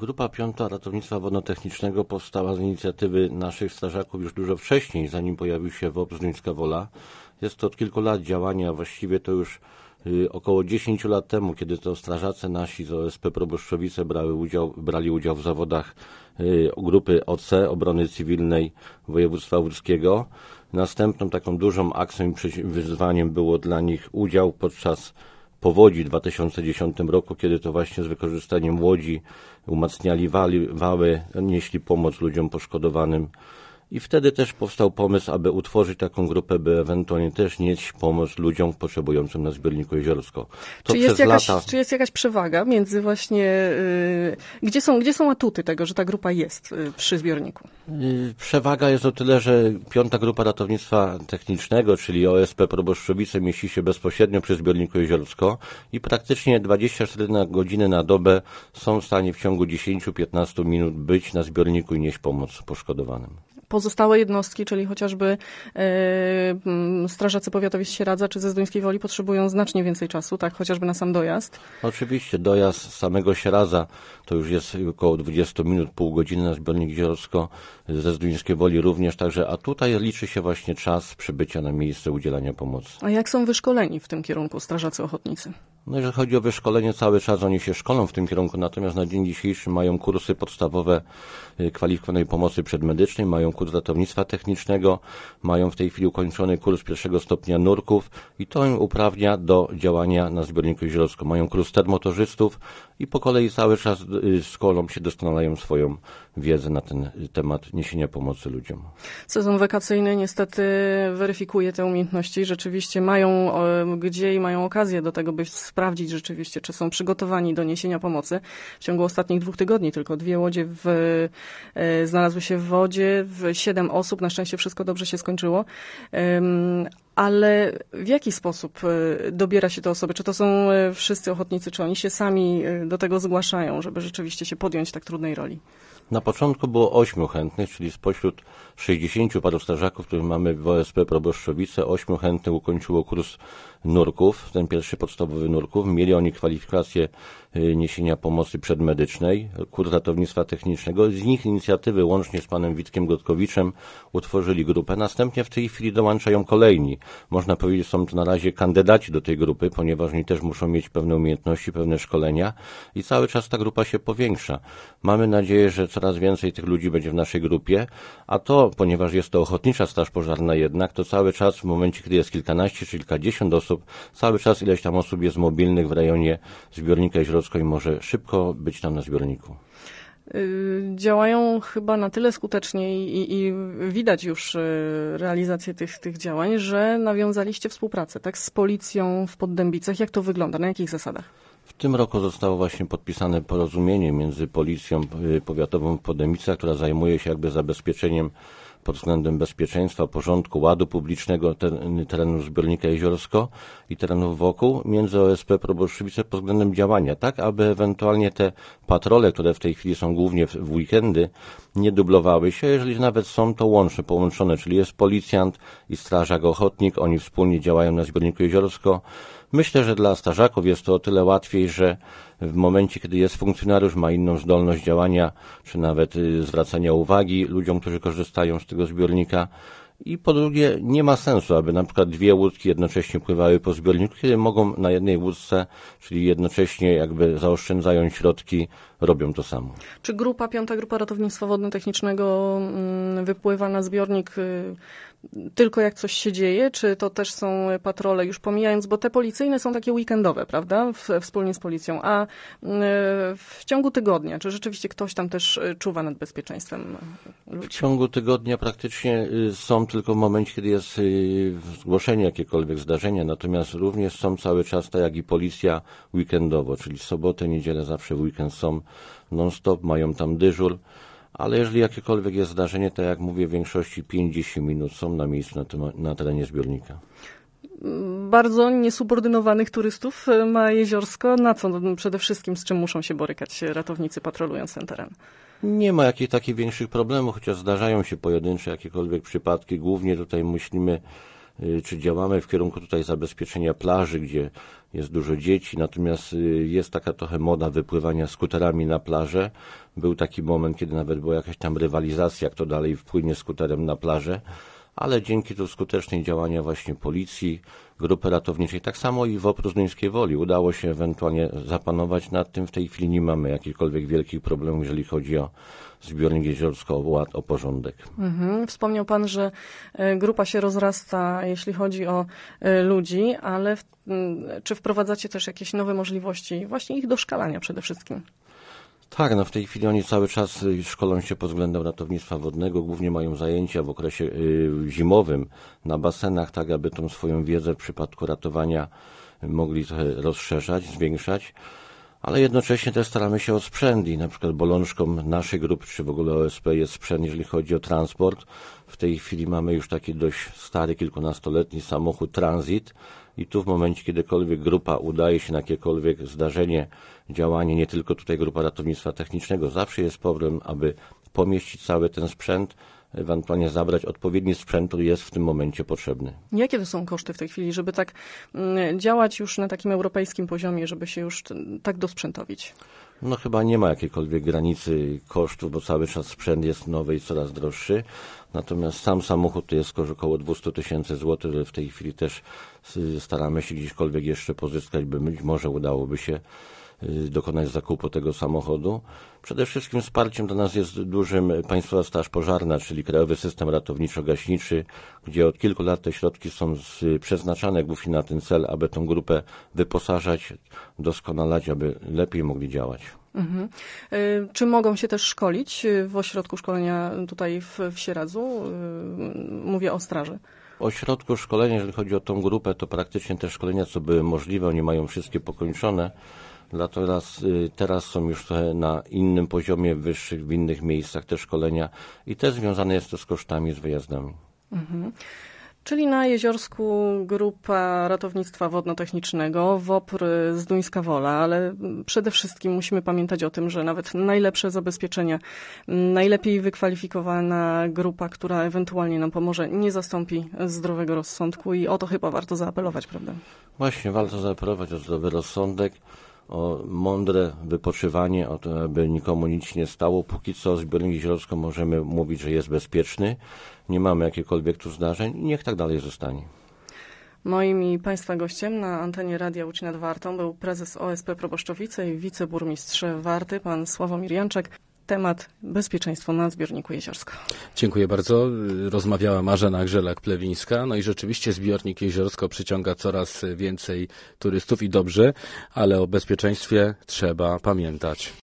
Grupa 5 Ratownictwa Wodno-Technicznego powstała z inicjatywy naszych strażaków już dużo wcześniej, zanim pojawił się WOPR Zduńska Wola. Jest to od kilku lat działania, właściwie to już około 10 lat temu, kiedy to strażacy nasi z OSP Proboszczowice brali udział w zawodach grupy OC, Obrony Cywilnej Województwa Łódzkiego. Następną taką dużą akcją i wyzwaniem było dla nich udział podczas powodzi w 2010 roku, kiedy to właśnie z wykorzystaniem łodzi umacniali wały, nieśli pomoc ludziom poszkodowanym. I wtedy też powstał pomysł, aby utworzyć taką grupę, by ewentualnie też nieść pomoc ludziom potrzebującym na zbiorniku Jeziorsko. Czy jest jakaś przewaga między właśnie, gdzie są atuty tego, że ta grupa jest przy zbiorniku? Przewaga jest o tyle, że 5. Grupa Ratownictwa Technicznego, czyli OSP Proboszczowice, mieści się bezpośrednio przy zbiorniku Jeziorsko i praktycznie 24 godziny na dobę są w stanie w ciągu 10-15 minut być na zbiorniku i nieść pomoc poszkodowanym. Pozostałe jednostki, czyli chociażby strażacy powiatowi z Sieradza czy ze Zduńskiej Woli potrzebują znacznie więcej czasu, tak, chociażby na sam dojazd? Oczywiście, dojazd z samego Sieradza to już jest około 20 minut, pół godziny na zbiornik Jeziorsko, ze Zduńskiej Woli również, także, a tutaj liczy się właśnie czas przybycia na miejsce udzielania pomocy. A jak są wyszkoleni w tym kierunku strażacy ochotnicy? No jeżeli chodzi o wyszkolenie, cały czas oni się szkolą w tym kierunku, natomiast na dzień dzisiejszy mają kursy podstawowe kwalifikowanej pomocy przedmedycznej, mają kurs ratownictwa technicznego, mają w tej chwili ukończony kurs 1. stopnia nurków i to im uprawnia do działania na zbiorniku Jeziorsko. Mają kurs termotorzystów i po kolei cały czas szkolą się, doskonalają swoją wiedzę na ten temat niesienia pomocy ludziom. Sezon wakacyjny niestety weryfikuje te umiejętności. Rzeczywiście mają gdzie i mają okazję do tego, by sprawdzić rzeczywiście, czy są przygotowani do niesienia pomocy. W ciągu ostatnich 2 tygodni tylko 2 łodzie znalazły się w wodzie, 7 osób, na szczęście wszystko dobrze się skończyło. Ale w jaki sposób dobiera się te osoby? Czy to są wszyscy ochotnicy, czy oni się sami do tego zgłaszają, żeby rzeczywiście się podjąć tak trudnej roli? Na początku było 8 chętnych, czyli spośród 60 paru strażaków, których mamy w OSP Proboszczowice, 8 chętnych ukończyło kurs nurków, ten pierwszy podstawowy nurków. Mieli oni kwalifikację niesienia pomocy przedmedycznej, kurs ratownictwa technicznego. Z nich inicjatywy łącznie z panem Witkiem Gotkowiczem utworzyli grupę. Następnie w tej chwili dołączają kolejni. Można powiedzieć, są to na razie kandydaci do tej grupy, ponieważ oni też muszą mieć pewne umiejętności, pewne szkolenia i cały czas ta grupa się powiększa. Mamy nadzieję, że coraz więcej tych ludzi będzie w naszej grupie, a to, ponieważ jest to ochotnicza straż pożarna jednak, to cały czas w momencie, kiedy jest kilkanaście czy kilkadziesiąt osób, cały czas ileś tam osób jest mobilnych w rejonie zbiornika Jeziorsko i może szybko być tam na zbiorniku. Działają chyba na tyle skutecznie i widać już realizację tych działań, że nawiązaliście współpracę, tak, z policją w Poddębicach. Jak to wygląda? Na jakich zasadach? W tym roku zostało właśnie podpisane porozumienie między Policją Powiatową w Poddębicach, która zajmuje się jakby zabezpieczeniem pod względem bezpieczeństwa, porządku, ładu publicznego terenu zbiornika Jeziorsko i terenów wokół, między OSP Proboszczowice pod względem działania, tak aby ewentualnie te patrole, które w tej chwili są głównie w weekendy, nie dublowały się, jeżeli nawet są to połączone, czyli jest policjant i strażak ochotnik, oni wspólnie działają na zbiorniku Jeziorsko. Myślę, że dla strażaków jest to o tyle łatwiej, że w momencie, kiedy jest funkcjonariusz, ma inną zdolność działania, czy nawet zwracania uwagi ludziom, którzy korzystają z tego zbiornika. I po drugie, nie ma sensu, aby na przykład 2 łódki jednocześnie pływały po zbiorniku, kiedy mogą na jednej łódce, czyli jednocześnie jakby zaoszczędzając środki, robią to samo. Czy 5. Grupa Ratownictwa Wodno-Technicznego wypływa na zbiornik tylko jak coś się dzieje, czy to też są patrole, już pomijając, bo te policyjne są takie weekendowe, prawda, wspólnie z policją, a w ciągu tygodnia, czy rzeczywiście ktoś tam też czuwa nad bezpieczeństwem ludzi? W ciągu tygodnia praktycznie są tylko w momencie, kiedy jest zgłoszenie jakiekolwiek zdarzenia, natomiast również są cały czas, tak jak i policja, weekendowo, czyli sobotę, niedzielę, zawsze w weekend są non-stop, mają tam dyżur. Ale jeżeli jakiekolwiek jest zdarzenie, to jak mówię, w większości 50 minut są na miejscu na terenie zbiornika. Bardzo niesubordynowanych turystów ma Jeziorsko. Na co przede wszystkim, z czym muszą się borykać ratownicy patrolując ten teren? Nie ma jakichś takich większych problemów, chociaż zdarzają się pojedyncze jakiekolwiek przypadki. Głównie tutaj myślimy czy działamy w kierunku tutaj zabezpieczenia plaży, gdzie jest dużo dzieci, natomiast jest taka trochę moda wypływania skuterami na plażę. Był taki moment, kiedy nawet była jakaś tam rywalizacja, kto dalej wpłynie skuterem na plażę, ale dzięki tu skutecznej działania właśnie policji, grupy ratowniczej, tak samo i WOPR Zduńskiej Woli udało się ewentualnie zapanować nad tym. W tej chwili nie mamy jakichkolwiek wielkich problemów, jeżeli chodzi o zbiornik Jeziorsko, o ład, o porządek. Wspomniał Pan, że grupa się rozrasta, jeśli chodzi o ludzi, ale czy wprowadzacie też jakieś nowe możliwości właśnie ich doszkalania przede wszystkim? Tak, no w tej chwili oni cały czas szkolą się pod względem ratownictwa wodnego, głównie mają zajęcia w okresie zimowym na basenach, tak aby tą swoją wiedzę w przypadku ratowania mogli trochę rozszerzać, zwiększać, ale jednocześnie też staramy się o sprzęt i na przykład bolączką naszej grupy, czy w ogóle OSP jest sprzęt, jeżeli chodzi o transport. W tej chwili mamy już taki dość stary, kilkunastoletni samochód Transit i tu w momencie, kiedykolwiek grupa udaje się na jakiekolwiek zdarzenie, działanie, nie tylko tutaj grupa ratownictwa technicznego, zawsze jest problem, aby pomieścić cały ten sprzęt, ewentualnie zabrać odpowiedni sprzęt, który jest w tym momencie potrzebny. Jakie to są koszty w tej chwili, żeby tak działać już na takim europejskim poziomie, żeby się już tak dosprzętowić? No chyba nie ma jakiejkolwiek granicy kosztów, bo cały czas sprzęt jest nowy i coraz droższy. Natomiast sam samochód to jest około 200 000 złotych, ale w tej chwili też staramy się gdzieśkolwiek jeszcze pozyskać, by być może udałoby się dokonać zakupu tego samochodu. Przede wszystkim wsparciem dla nas jest dużym Państwowa Straż Pożarna, czyli Krajowy System Ratowniczo-Gaśniczy, gdzie od kilku lat te środki są przeznaczane głównie na ten cel, aby tą grupę wyposażać, doskonalać, aby lepiej mogli działać. Czy mogą się też szkolić w ośrodku szkolenia tutaj w Sieradzu? Mówię o straży. W ośrodku szkolenia, jeżeli chodzi o tą grupę, to praktycznie te szkolenia, co były możliwe, oni mają wszystkie pokończone. Natomiast teraz są już na innym poziomie, wyższych, w innych miejscach te szkolenia i też związane jest to z kosztami, z wyjazdami. Czyli na Jeziorsku grupa ratownictwa wodno-technicznego, WOPR Zduńska Wola, ale przede wszystkim musimy pamiętać o tym, że nawet najlepsze zabezpieczenia, najlepiej wykwalifikowana grupa, która ewentualnie nam pomoże, nie zastąpi zdrowego rozsądku i o to chyba warto zaapelować, prawda? Właśnie, warto zaapelować o zdrowy rozsądek, o mądre wypoczywanie, o to, aby nikomu nic nie stało. Póki co zbiornik Jeziorsko możemy mówić, że jest bezpieczny. Nie mamy jakichkolwiek tu zdarzeń i niech tak dalej zostanie. Moim i Państwa gościem na antenie Radia Łódź nad Wartą był prezes OSP Proboszczowice i wiceburmistrz Warty, pan Sławomir Janczak. Temat bezpieczeństwo na zbiorniku Jeziorsko. Dziękuję bardzo. Rozmawiała Marzena Grzelak-Plewińska. No i rzeczywiście zbiornik Jeziorsko przyciąga coraz więcej turystów i dobrze, ale o bezpieczeństwie trzeba pamiętać.